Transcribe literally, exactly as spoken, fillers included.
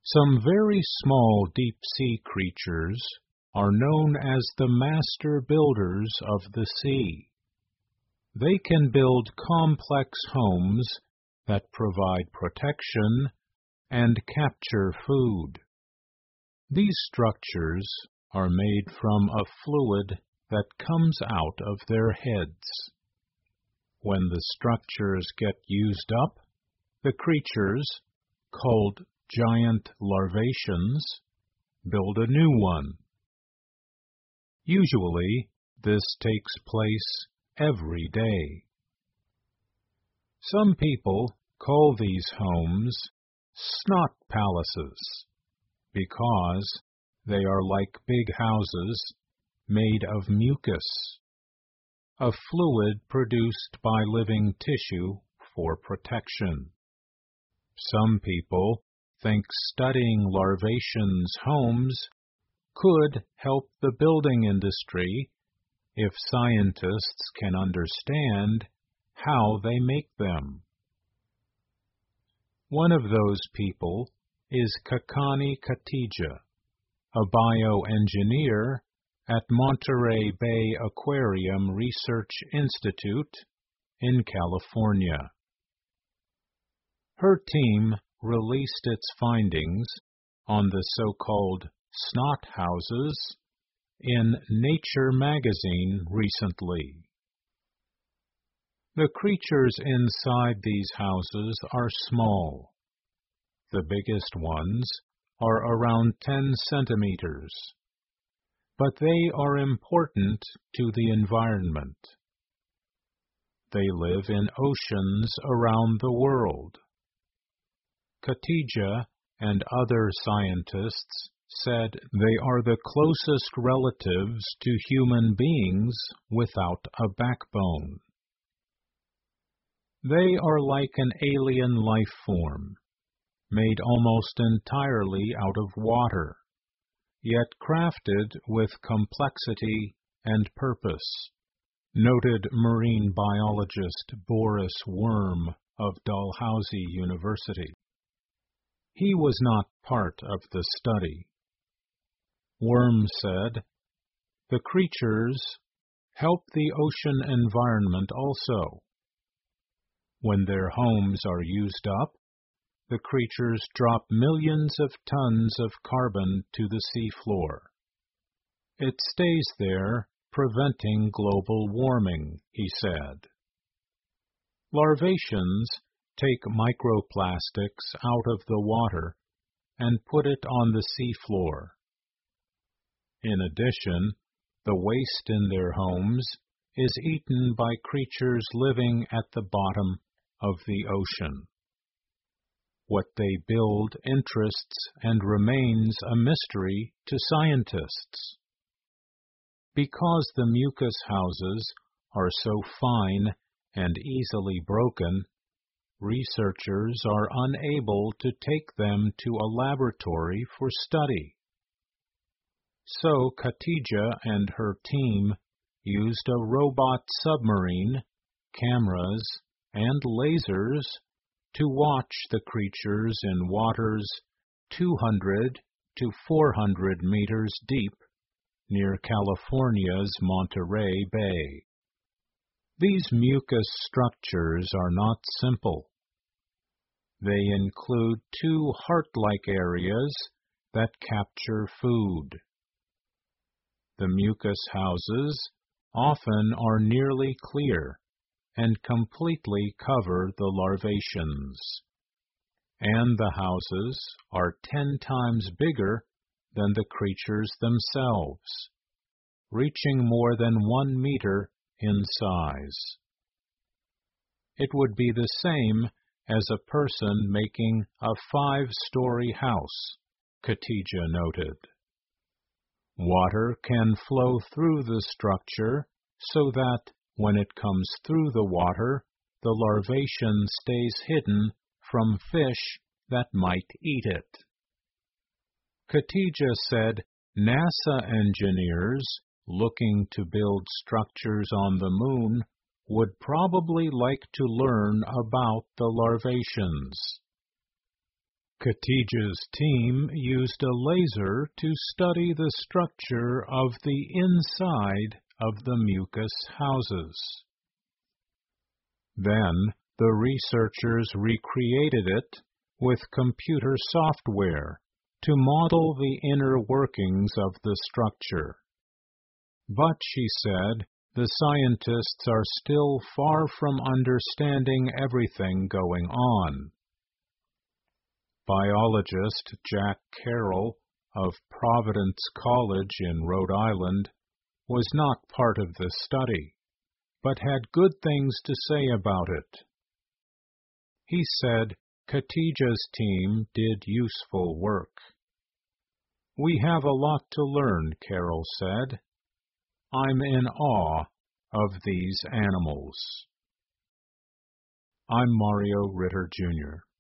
Some very small deep-sea creatures are known as the master builders of the sea. They can build complex homes that provide protection and capture food. These structures are made from a fluid that comes out of their heads. When the structures get used up, the creatures, called giant larvaceans, build a new one. Usually, this takes place every day. Some people call these homes snot palaces because they are like big houses made of mucus, a fluid produced by living tissue for protection. Some people think studying larvaceans' homes could help the building industry if scientists can understand how they make them. One of those people is Kakani Khatija, a bioengineer at Monterey Bay Aquarium Research Institute in California. Her team released its findings on the so-called snot houses in Nature magazine recently. The creatures inside these houses are small. The biggest ones are around ten centimeters, but they are important to the environment. They live in oceans around the world. Khatija and other scientists said they are the closest relatives to human beings without a backbone. They are like an alien life form, made almost entirely out of water, yet crafted with complexity and purpose, noted marine biologist Boris Worm of Dalhousie University. He was not part of the study. Worm said, "The creatures help the ocean environment also. When their homes are used up, the creatures drop millions of tons of carbon to the seafloor. It stays there, preventing global warming," he said. Larvaceans take microplastics out of the water and put it on the seafloor. In addition, the waste in their homes is eaten by creatures living at the bottom of the ocean. What they build interests and remains a mystery to scientists. Because the mucus houses are so fine and easily broken, researchers are unable to take them to a laboratory for study. So Khatija and her team used a robot submarine, cameras, and lasers to watch the creatures in waters two hundred to four hundred meters deep near California's Monterey Bay. These mucus structures are not simple. They include two heart-like areas that capture food. The mucus houses often are nearly clear and completely cover the larvaceans. And the houses are ten times bigger than the creatures themselves, reaching more than one meter in size. It would be the same as a person making a five-story house, Khatija noted. Water can flow through the structure so that when it comes through the water, the larvation stays hidden from fish that might eat it. Khatija said NASA engineers looking to build structures on the moon would probably like to learn about the larvaceans. Khatija's team used a laser to study the structure of the inside of the mucus houses. Then the researchers recreated it with computer software to model the inner workings of the structure. But, she said, the scientists are still far from understanding everything going on. Biologist Jack Carroll of Providence College in Rhode Island was not part of the study, but had good things to say about it. He said Khatija's team did useful work. "We have a lot to learn," Carroll said. "I'm in awe of these animals." I'm Mario Ritter, Junior